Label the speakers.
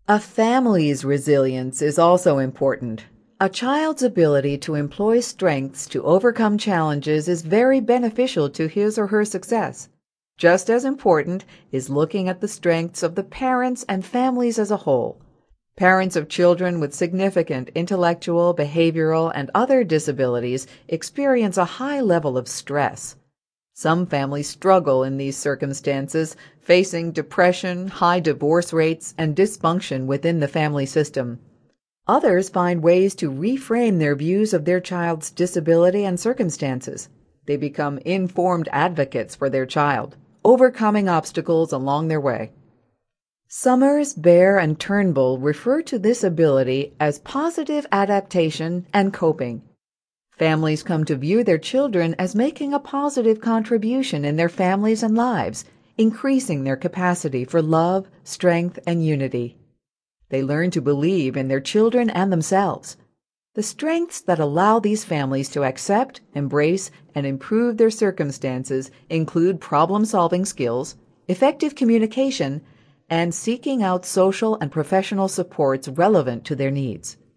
Speaker 1: A family's resilience is also important. A child's ability to employ strengths to overcome challenges is very beneficial to his or her success. Just as important is looking at the strengths of the parents and families as a whole. Parents of children with significant intellectual, behavioral, and other disabilities experience a high level of stress. Some families struggle in these circumstances, facing depression, high divorce rates, and dysfunction within the family system. Others find ways to reframe their views of their child's disability and circumstances. They become informed advocates for their child, overcoming obstacles along their way. Summers, Baer, and Turnbull refer to this ability as positive adaptation and coping. Families come to view their children as making a positive contribution in their families and lives, increasing their capacity for love, strength, and unity. They learn to believe in their children and themselves. The strengths that allow these families to accept, embrace, and improve their circumstances include problem-solving skills, effective communication, and seeking out social and professional supports relevant to their needs.